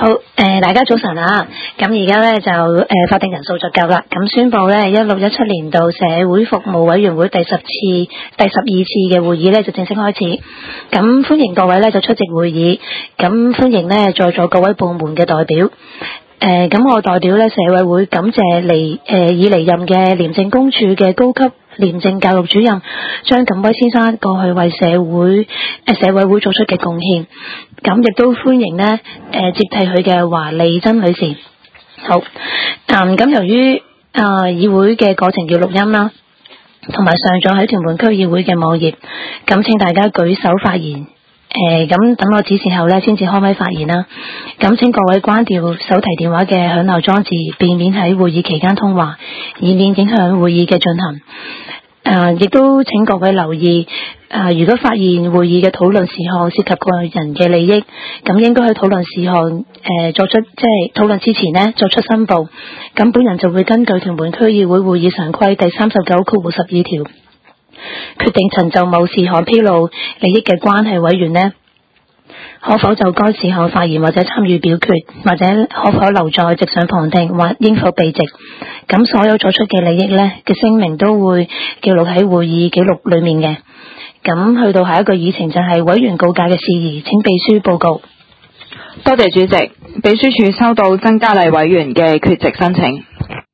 好，大家早晨啊！咁而家咧就法定人數就夠啦，咁宣布咧16-17年度社會服務委員會第12次嘅會議咧就正式開始。咁歡迎各位咧就出席會議，咁歡迎咧在座各位部門嘅代表。咁我代表咧社委會感謝已離任嘅廉政公署嘅高級廉政教育主任張錦威先生過去為社委會作出嘅貢獻，咁亦都歡迎呢接替佢嘅華利珍女士。好，咁由於議會嘅過程要錄音啦，同埋上載喺屯門區議會嘅網頁，咁請大家舉手發言。咁等我指示後呢，先至開咪發言啦。咁請各位關掉手提電話嘅響鬧裝置，避免喺會議期間通話，以免影響會議嘅進行。亦都請各位留意，如果發現會議嘅討論事項涉及個人嘅利益，咁應該喺討論事項討論之前呢作出申報。咁本人就會根據屯門區議會會議常規第39/12條。決定曾就某事項披露利益嘅關係委員呢，可否就該事項發言或者參與表決，或者可否留在席上旁聽，或應否避席。咁所有作出嘅利益呢嘅聲明都會記錄喺會議記錄裏面嘅。咁去到下一個議程就係委員告誡嘅事宜，請秘書報告。 多謝主席，秘書處收到曾嘉麗委員嘅缺席申請。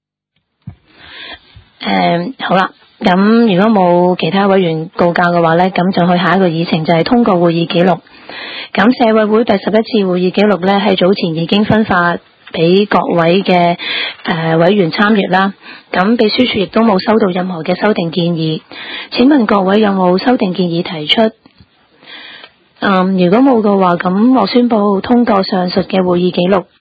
好啦。咁如果冇其他委員告誡嘅話呢，咁就去下一個議程就係通過會議記錄。咁社委會第11次會議記錄呢，係早前已經分發俾各位嘅委員參閱啦。咁秘書處亦都冇收到任何嘅修訂建議。請問各位有冇修訂建議提出？如果冇嘅話，咁我宣布通過上述嘅會議記錄。